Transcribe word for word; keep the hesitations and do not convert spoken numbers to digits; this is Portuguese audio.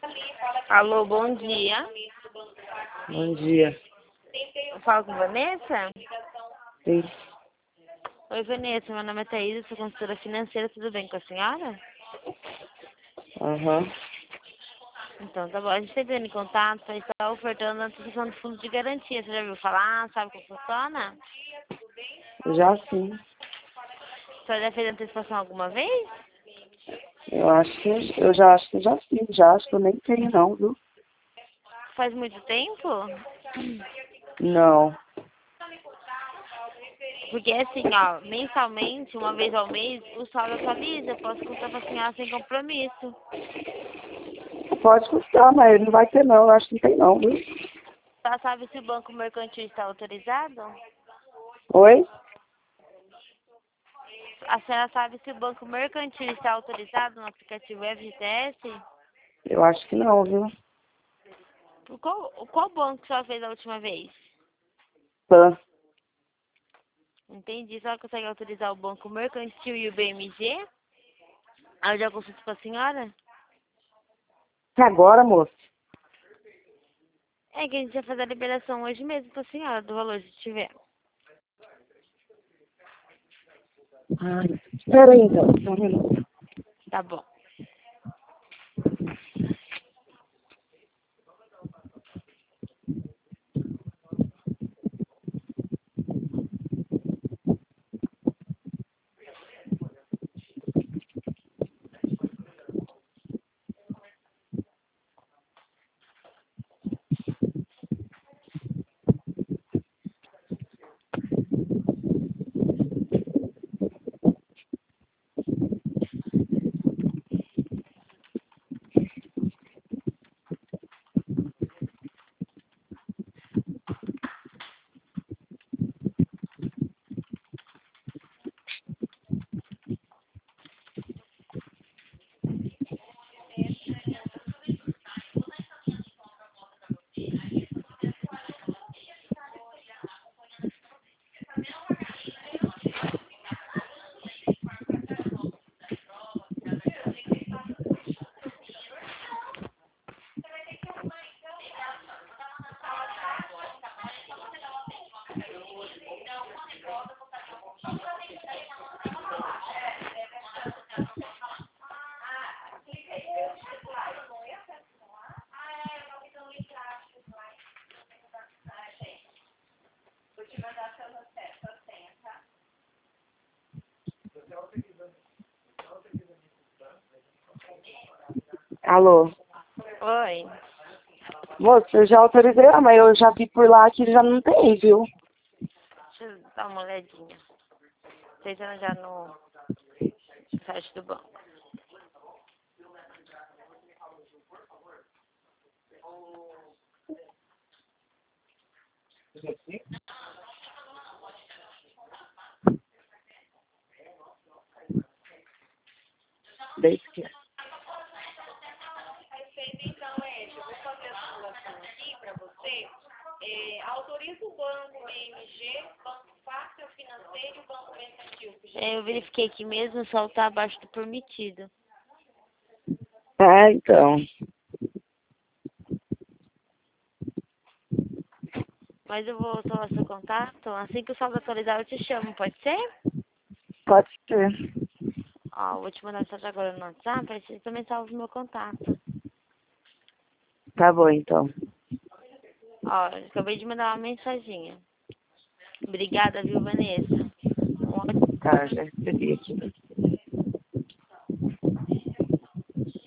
Alô, bom dia. Bom dia. Eu falo com Vanessa? Sim. Oi, Vanessa. Meu nome é Thaís, eu sou consultora financeira. Tudo bem com a senhora? Aham. Então, tá bom. A gente está entrando em contato para estar ofertando a antecipação do fundo de garantia. Você já ouviu falar? Sabe como funciona? Já sim. A senhora já fez antecipação alguma vez? Eu acho que eu já acho que já sim, já acho que eu nem tenho não, viu? Faz muito tempo? Não. Porque assim, ó, mensalmente, uma vez ao mês, o saldo atualiza. Eu posso contar pra senhora sem compromisso. Pode custar, mas ele não vai ter não, eu acho que não tem não, viu? Tá, sabe se o banco mercantil está autorizado? Oi? A senhora sabe se o banco mercantil está autorizado no aplicativo F G T S? Eu acho que não, viu? Qual, qual banco que a senhora fez a última vez? Pan. Entendi. A senhora consegue autorizar o banco mercantil e o B M G? Aí eu já consulto com a senhora? E agora, moço? É que a gente vai fazer a liberação hoje mesmo pra senhora, do valor que tiver. Ai, espera aí então, só um minuto. Tá bom. Alô? Oi. Moço, eu já autorizei, ah, mas eu já vi por lá que já não tem, viu? Deixa eu dar uma olhadinha. Tentando já no site do banco. Desde que... É, eu verifiquei aqui mesmo, o saldo tá abaixo do permitido. Ah, então. Mas eu vou salvar seu contato. Assim que o saldo atualizar, eu te chamo, pode ser? Pode ser. Ó, eu vou te mandar mensagem agora no WhatsApp, aí você também salva o meu contato. Tá bom, então. Ó, eu acabei de mandar uma mensaginha. Obrigada, viu, Vanessa? Um ótimo Tá, já recebi aqui.